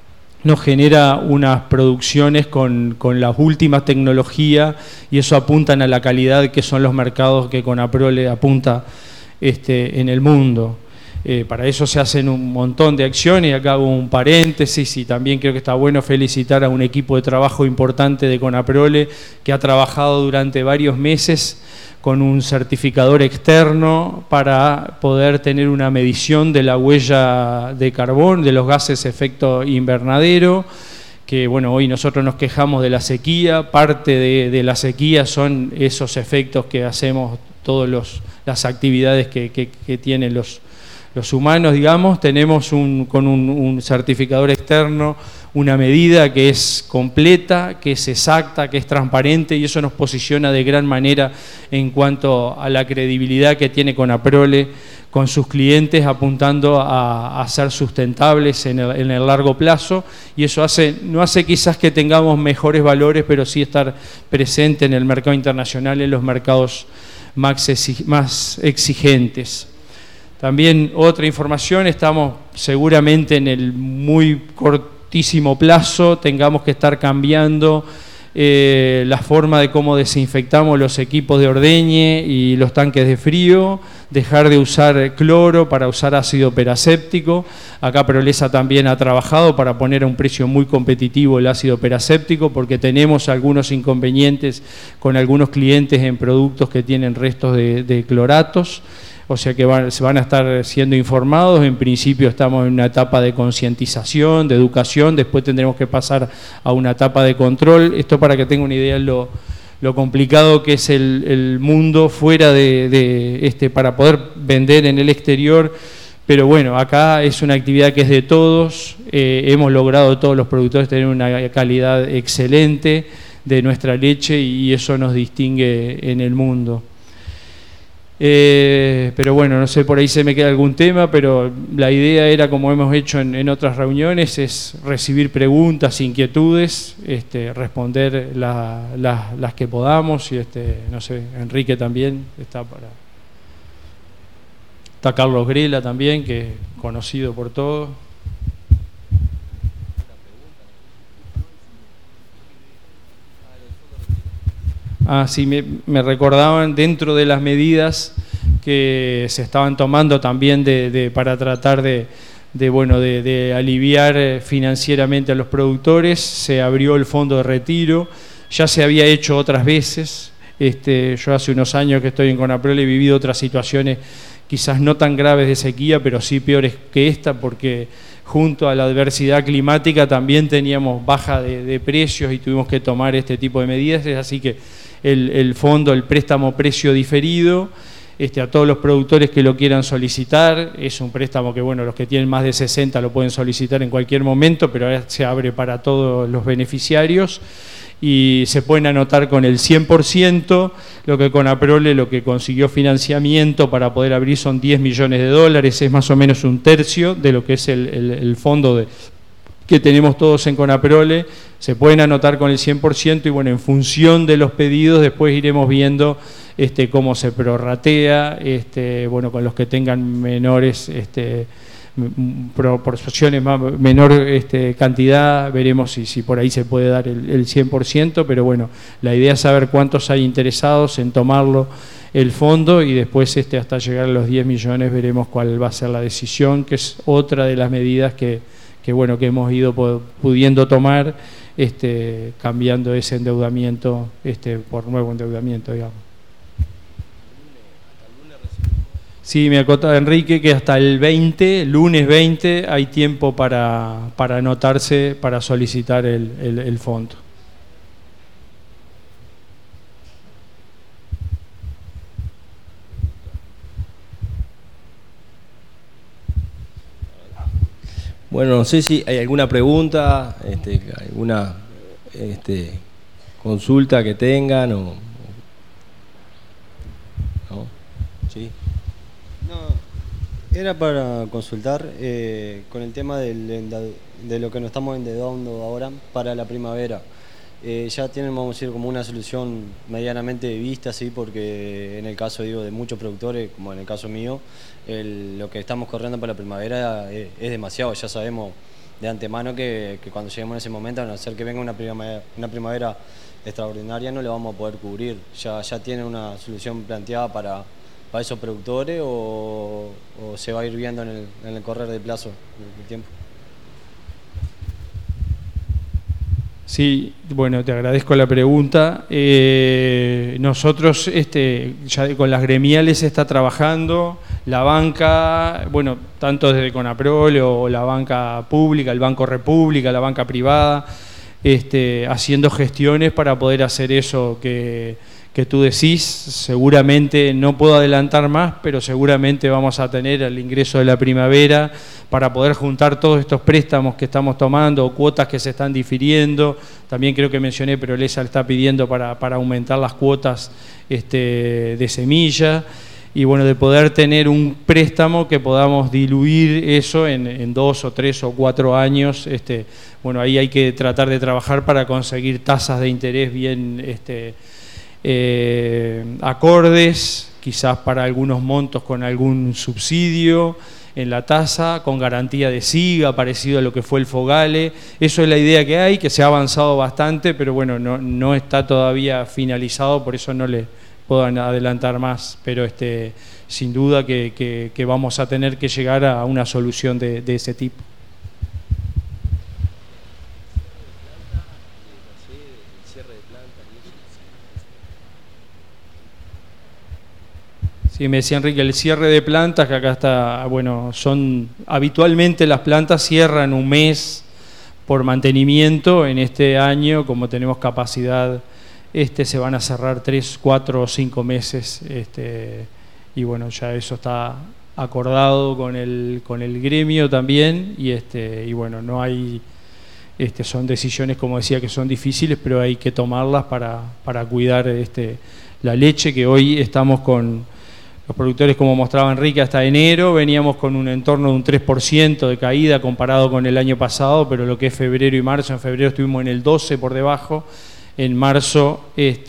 nos genera unas producciones con, con la última tecnología, y eso apuntan a la calidad que son los mercados que Conaprole apunta este, en el mundo. Eh, para eso se hacen un montón de acciones, y acá hago un paréntesis, y también creo que está bueno felicitar a un equipo de trabajo importante de Conaprole que ha trabajado durante varios meses con un certificador externo para poder tener una medición de la huella de carbón, de los gases de efecto invernadero, que bueno, hoy nosotros nos quejamos de la sequía. Parte de, de la sequía son esos efectos que hacemos, todas las actividades que, que, que tienen los, los humanos, digamos. Tenemos un, con un, un certificador externo una medida que es completa, que es exacta, que es transparente, y eso nos posiciona de gran manera en cuanto a la credibilidad que tiene Conaprole con sus clientes, apuntando a, a ser sustentables en el, en el largo plazo, y eso hace, no hace quizás que tengamos mejores valores, pero sí estar presente en el mercado internacional, en los mercados más, más exigentes. También otra información: estamos seguramente en el muy corto plazo, tengamos que estar cambiando eh, la forma de cómo desinfectamos los equipos de ordeñe y los tanques de frío, dejar de usar cloro para usar ácido peraséptico. Acá Prolesa también ha trabajado para poner a un precio muy competitivo el ácido peraséptico, porque tenemos algunos inconvenientes con algunos clientes en productos que tienen restos de, de cloratos. O sea que van, se van a estar siendo informados. En principio estamos en una etapa de concientización, de educación, después tendremos que pasar a una etapa de control. Esto para que tengan una idea de lo, lo complicado que es el, el mundo fuera de, de este, para poder vender en el exterior. Pero bueno, acá es una actividad que es de todos. Eh, hemos logrado todos los productores tener una calidad excelente de nuestra leche, y eso nos distingue en el mundo. Eh, pero bueno, no sé, por ahí se me queda algún tema, pero la idea era, como hemos hecho en, en otras reuniones, es recibir preguntas, inquietudes, este, responder la, la, las que podamos, y este, no sé, Enrique también está para... Está Carlos Grela también, que es conocido por todos. Ah, sí, me, me recordaban dentro de las medidas que se estaban tomando también de, de, para tratar de, de, bueno, de, de aliviar financieramente a los productores. Se abrió el fondo de retiro, ya se había hecho otras veces. Este, yo hace unos años que estoy en Conaprole he vivido otras situaciones quizás no tan graves de sequía, pero sí peores que esta, porque junto a la adversidad climática también teníamos baja de, de precios, y tuvimos que tomar este tipo de medidas. Así que el, el fondo, el préstamo precio diferido, este, a todos los productores que lo quieran solicitar, es un préstamo que, bueno, los que tienen más de sesenta lo pueden solicitar en cualquier momento, pero ahora se abre para todos los beneficiarios, y se pueden anotar con el cien por ciento. Lo que Conaprole, lo que consiguió financiamiento para poder abrir son diez millones de dólares, es más o menos un tercio de lo que es el, el, el fondo de, que tenemos todos en Conaprole. Se pueden anotar con el cien por ciento, y bueno, en función de los pedidos después iremos viendo este, cómo se prorratea, este, bueno, con los que tengan menores este, proporciones, más, menor este, cantidad, veremos si, si por ahí se puede dar el, el cien por ciento, pero bueno, la idea es saber cuántos hay interesados en tomarlo el fondo y después este, hasta llegar a los diez millones veremos cuál va a ser la decisión, que es otra de las medidas que, que, bueno, que hemos ido pudiendo tomar, este, cambiando ese endeudamiento este, por nuevo endeudamiento, digamos. Sí, me acota Enrique que hasta el veinte, lunes veinte, hay tiempo para, para anotarse, para solicitar el, el, el fondo. Bueno, no sé si hay alguna pregunta, este, alguna este, consulta que tengan o... ¿No? ¿Sí? No, era para consultar eh, con el tema del, de lo que nos estamos endeudando ahora para la primavera. Eh, ya tienen, vamos a decir, como una solución medianamente vista, sí, porque en el caso, digo, de muchos productores, como en el caso mío, el, lo que estamos corriendo para la primavera es, es demasiado. Ya sabemos de antemano que, que cuando lleguemos en ese momento, a no ser que venga una primavera, una primavera extraordinaria, no le vamos a poder cubrir. Ya, ya tienen una solución planteada para, para esos productores o, o se va a ir viendo en el, en el correr del plazo del tiempo. Sí, bueno, te agradezco la pregunta. Eh, nosotros este, ya con las gremiales se está trabajando, la banca, bueno, tanto desde Conaprol o la banca pública, el Banco República, la banca privada, este, haciendo gestiones para poder hacer eso que, que tú decís. Seguramente no puedo adelantar más, pero seguramente vamos a tener el ingreso de la primavera para poder juntar todos estos préstamos que estamos tomando o cuotas que se están difiriendo. También creo que mencioné, pero Lesa está pidiendo para, para aumentar las cuotas este, de semilla y bueno, de poder tener un préstamo que podamos diluir eso en, en dos o tres o cuatro años. Este, bueno, ahí hay que tratar de trabajar para conseguir tasas de interés bien este, eh, acordes, quizás para algunos montos con algún subsidio en la tasa, con garantía de SIGA, parecido a lo que fue el Fogale. Eso es la idea que hay, que se ha avanzado bastante, pero bueno, no, no está todavía finalizado, por eso no le puedo adelantar más, pero este, sin duda que, que, que vamos a tener que llegar a una solución de, de ese tipo. Sí, me decía Enrique, el cierre de plantas, que acá está, bueno, son, habitualmente las plantas cierran un mes por mantenimiento. En este año, como tenemos capacidad, este, se van a cerrar tres, cuatro o cinco meses, este, y bueno, ya eso está acordado con el, con el gremio también, y, este, y bueno, no hay, este, son decisiones, como decía, que son difíciles, pero hay que tomarlas para, para cuidar este, la leche, que hoy estamos con... Los productores, como mostraba Enrique, hasta enero veníamos con un entorno de un tres por ciento de caída comparado con el año pasado, pero lo que es febrero y marzo, en febrero estuvimos en el doce por debajo, en marzo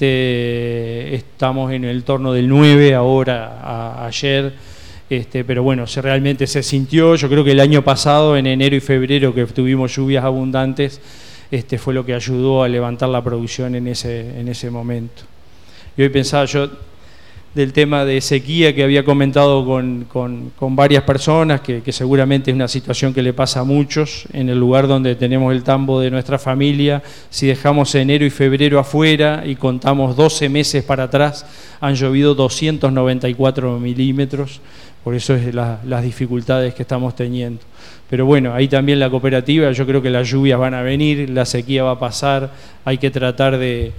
este, estamos en el torno del nueve, ahora, a, ayer, este, pero bueno, se, realmente se sintió. Yo creo que el año pasado, en enero y febrero, que tuvimos lluvias abundantes, este, fue lo que ayudó a levantar la producción en ese, en ese momento. Y hoy pensaba yo... del tema de sequía que había comentado con, con, con varias personas, que, que seguramente es una situación que le pasa a muchos en el lugar donde tenemos el tambo de nuestra familia. Si dejamos enero y febrero afuera y contamos doce meses para atrás, han llovido doscientos noventa y cuatro milímetros, por eso es la, las dificultades que estamos teniendo. Pero bueno, ahí también la cooperativa, yo creo que las lluvias van a venir, la sequía va a pasar, hay que tratar de...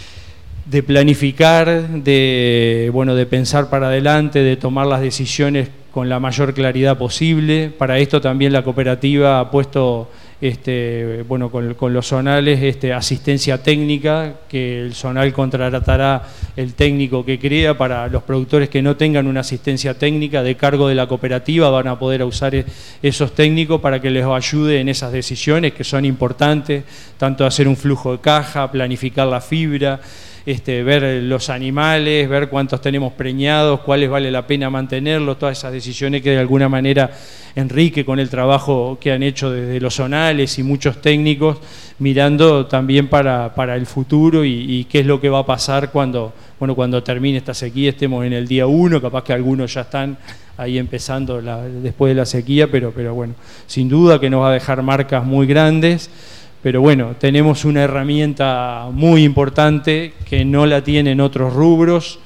de planificar, de, bueno, de pensar para adelante, de tomar las decisiones con la mayor claridad posible. Para esto también la cooperativa ha puesto, este, bueno, con, con los zonales, este, asistencia técnica, que el zonal contratará el técnico que crea. Para los productores que no tengan una asistencia técnica de cargo de la cooperativa, van a poder usar esos técnicos para que les ayude en esas decisiones que son importantes, tanto hacer un flujo de caja, planificar la fibra, este, ver los animales, ver cuántos tenemos preñados, cuáles vale la pena mantenerlos, todas esas decisiones que de alguna manera Enrique, con el trabajo que han hecho desde los zonales y muchos técnicos, mirando también para, para el futuro y, y qué es lo que va a pasar cuando, bueno, cuando termine esta sequía, estemos en el día uno, capaz que algunos ya están ahí empezando la, después de la sequía, pero, pero bueno, sin duda que nos va a dejar marcas muy grandes, pero bueno, tenemos una herramienta muy importante que no la tienen otros rubros.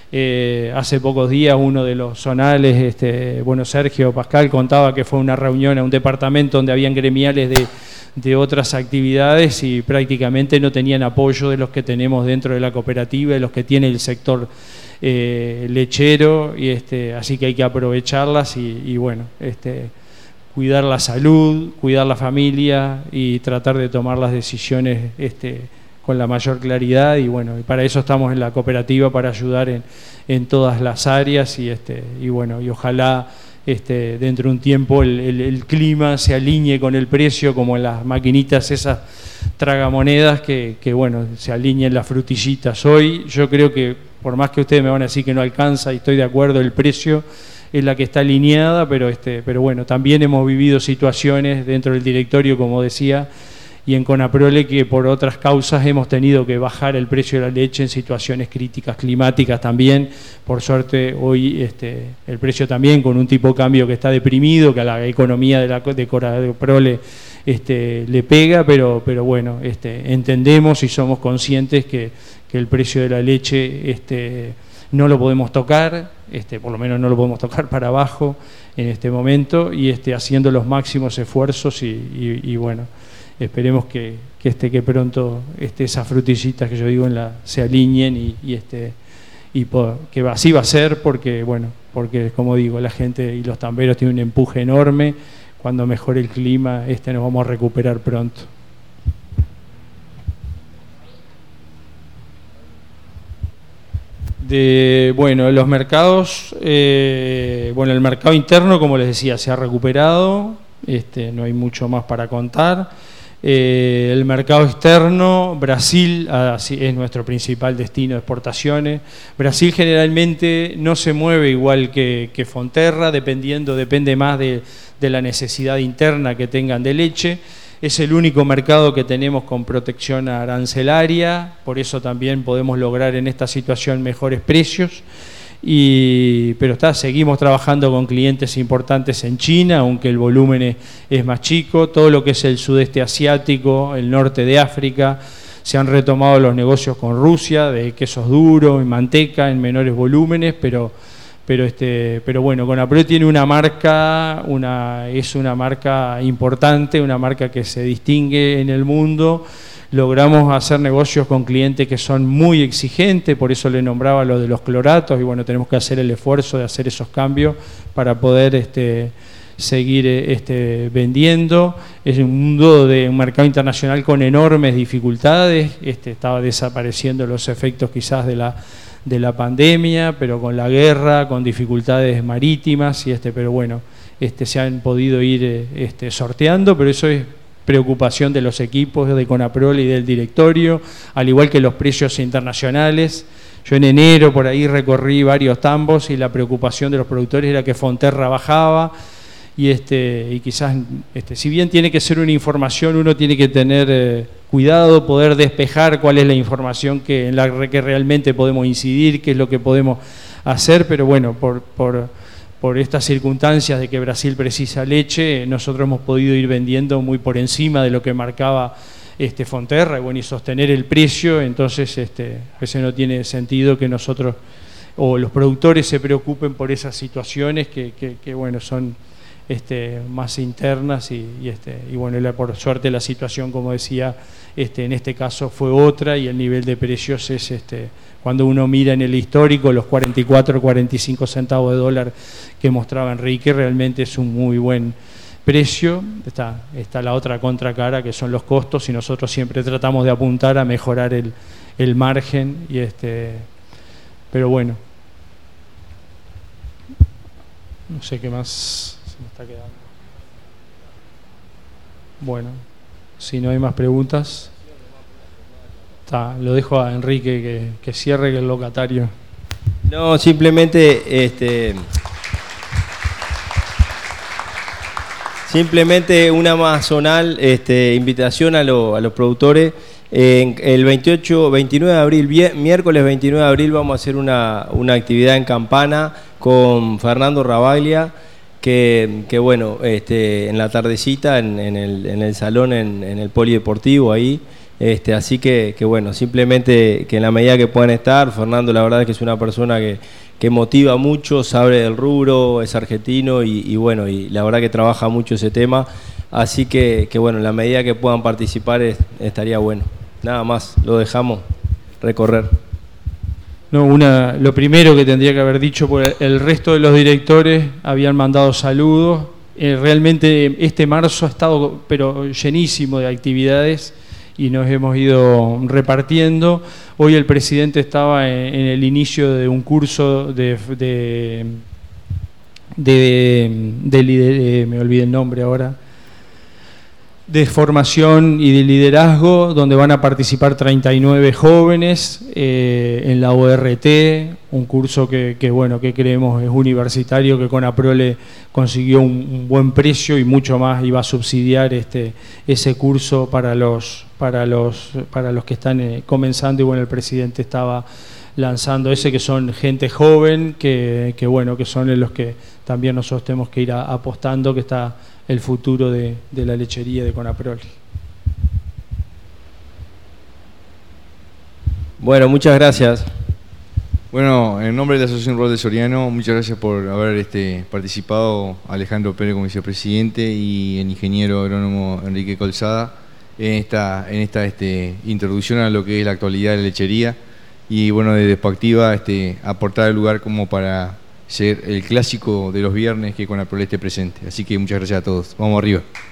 Eh, hace pocos días uno de los zonales, este, bueno, Sergio Pascal contaba que fue una reunión a un departamento donde habían gremiales de, de otras actividades y prácticamente no tenían apoyo de los que tenemos dentro de la cooperativa, de los que tiene el sector eh, lechero, y este, así que hay que aprovecharlas y, y bueno, este, cuidar la salud, cuidar la familia y tratar de tomar las decisiones este, con la mayor claridad, y bueno, y para eso estamos en la cooperativa, para ayudar en, en todas las áreas, y este y bueno, y ojalá este, dentro de un tiempo el, el, el clima se alinee con el precio, como en las maquinitas esas tragamonedas, que, que bueno, se alineen las frutillitas. Hoy yo creo que, por más que ustedes me van a decir que no alcanza, y estoy de acuerdo, el precio es la que está alineada, pero este, pero bueno, también hemos vivido situaciones dentro del directorio, como decía, y en Conaprole, que por otras causas hemos tenido que bajar el precio de la leche en situaciones críticas climáticas también. Por suerte hoy este, el precio también, con un tipo de cambio que está deprimido, que a la economía de, la, de Conaprole este, le pega, pero, pero bueno, este, entendemos y somos conscientes que, que el precio de la leche este, no lo podemos tocar, este, por lo menos no lo podemos tocar para abajo en este momento, y este, haciendo los máximos esfuerzos y, y, y bueno, esperemos que, que, este, que pronto este, esas frutillitas que yo digo en la, se alineen y, y, este, y por, que así va a ser, porque, bueno, porque como digo, la gente y los tamberos tienen un empuje enorme. Cuando mejore el clima, este, nos vamos a recuperar pronto. De, bueno, los mercados, eh, bueno, el mercado interno, como les decía, se ha recuperado, este, no hay mucho más para contar. Eh, el mercado externo, Brasil ah, sí, es nuestro principal destino de exportaciones. Brasil generalmente no se mueve igual que, que Fonterra, dependiendo, depende más de, de la necesidad interna que tengan de leche. Es el único mercado que tenemos con protección arancelaria, por eso también podemos lograr en esta situación mejores precios. Y, pero está, seguimos trabajando con clientes importantes en China, aunque el volumen es, es más chico. Todo lo que es el sudeste asiático, el norte de África, se han retomado los negocios con Rusia, de quesos duros y manteca en menores volúmenes, pero, pero, este, pero bueno, Conaprole tiene una marca, una, es una marca importante, una marca que se distingue en el mundo. Logramos hacer negocios con clientes que son muy exigentes, por eso le nombraba lo de los cloratos, y bueno, tenemos que hacer el esfuerzo de hacer esos cambios para poder este, seguir este, vendiendo. Es un mundo de un mercado internacional con enormes dificultades, este, estaba desapareciendo los efectos quizás de la, de la pandemia, pero con la guerra, con dificultades marítimas, y este, pero bueno, este, se han podido ir este, sorteando, pero eso es preocupación de los equipos de Conaprole y del directorio, al igual que los precios internacionales. Yo en enero por ahí recorrí varios tambos y la preocupación de los productores era que Fonterra bajaba, y, este, y quizás, este, si bien tiene que ser una información, uno tiene que tener eh, cuidado, poder despejar cuál es la información que, en la que realmente podemos incidir, qué es lo que podemos hacer, pero bueno, por... por Por estas circunstancias de que Brasil precisa leche, nosotros hemos podido ir vendiendo muy por encima de lo que marcaba este Fonterra, y bueno, y sostener el precio. Entonces este, a veces no tiene sentido que nosotros o los productores se preocupen por esas situaciones que, que, que bueno, son este, más internas, y, y, este, y bueno, la, por suerte la situación, como decía, este, en este caso fue otra, y el nivel de precios es, este, cuando uno mira en el histórico, los cuarenta y cuatro, cuarenta y cinco centavos de dólar que mostraba Enrique, realmente es un muy buen precio. Está, está la otra contracara, que son los costos, y nosotros siempre tratamos de apuntar a mejorar el, el margen, y este, pero bueno, no sé qué más se me está quedando. Bueno, si no hay más preguntas, Está, lo dejo a Enrique que, que cierre, que el locatario. No, simplemente este, simplemente una más zonal, este, invitación a, lo, a los productores. En el veintiocho, veintinueve de abril, miércoles veintinueve de abril, vamos a hacer una, una actividad en Campana con Fernando Rabaglia, que, que bueno, este, en la tardecita, en, en, el, en el salón, en, en el polideportivo ahí. Este, así que, que bueno, simplemente que en la medida que puedan estar, Fernando la verdad es que es una persona que, que motiva mucho, sabe del rubro, es argentino y, y bueno, y la verdad que trabaja mucho ese tema, así que, que bueno, en la medida que puedan participar es, estaría bueno. Nada más, lo dejamos recorrer. No, una, lo primero que tendría que haber dicho, por el, el resto de los directores habían mandado saludos. Eh, realmente este marzo ha estado pero llenísimo de actividades y nos hemos ido repartiendo. Hoy el presidente estaba en, en el inicio de un curso de, de, de, de, de, de me olvidé el nombre ahora, de formación y de liderazgo, donde van a participar treinta y nueve jóvenes eh, en la O R T, un curso que, que, bueno, que creemos es universitario, que CONAPROLE consiguió un, un buen precio y mucho más iba a subsidiar este, ese curso para los, para los, para los que están eh, comenzando, y bueno, el presidente estaba lanzando ese, que son gente joven, que, que bueno, que son en los que también nosotros tenemos que ir a, apostando, que está el futuro de, de la lechería de CONAPROLE. Bueno, muchas gracias. Bueno, en nombre de la Asociación Rural de Soriano, muchas gracias por haber este, participado Alejandro Pérez como vicepresidente y el ingeniero agrónomo Enrique Colzada en esta, en esta este, introducción a lo que es la actualidad de la lechería, y bueno, de Despoactiva este, aportar el lugar como para ser el clásico de los viernes que CONAPROLE esté presente. Así que muchas gracias a todos. Vamos arriba.